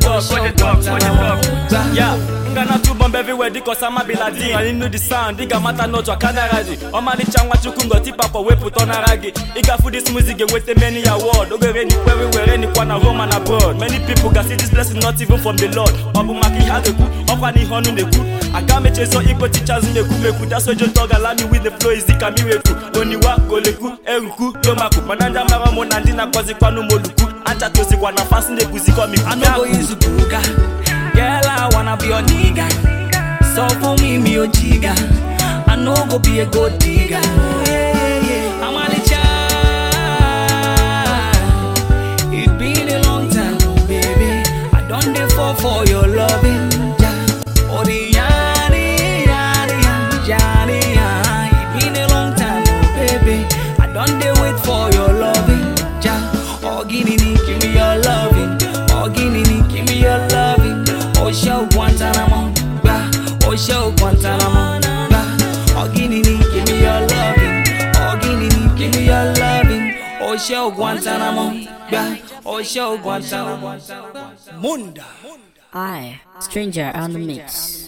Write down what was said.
Yeah, Ghana to bomb everywhere because I'm a Biladin. I know the sound, Diga Mata no to a Canaradi. Omali Changwa Chukungo Tipa for Wepu Tonaragi. Iga for this music and with many award. Over everywhere, any corner, home and abroad. Many people can see this blessing not even from the Lord. Obumaki had a good, Opani Honu the good. I got me chase so equal teachers in the Kumeku. That's why you talk a lot with the flow is the Kamireku. When you walk, go leku, Eruku, Yomaku, Mananda Maramon and Dina Kozikano Moluku. Anta tosi kwa nafasi ne kuziko mi. I no go use buga. Girl, I wanna be your nigga. So for me your jigga. I no go be a gold digger. I'm on the child. It been a long time, baby. I done the fall for your loving. Oh, the Johnny. It been a long time, baby. I done the wait for your loving. Oh, Guinea, give me your loving. Oh, Guinea, give me your loving. Oh, show Guantanamo. Oh, show Guantanamo. Oh, Guinea, give me your loving. Oh, Guinea, give me your loving. Oh, show Guantanamo. Oh, show Guantanamo. Munda. I, Stranger on the mix.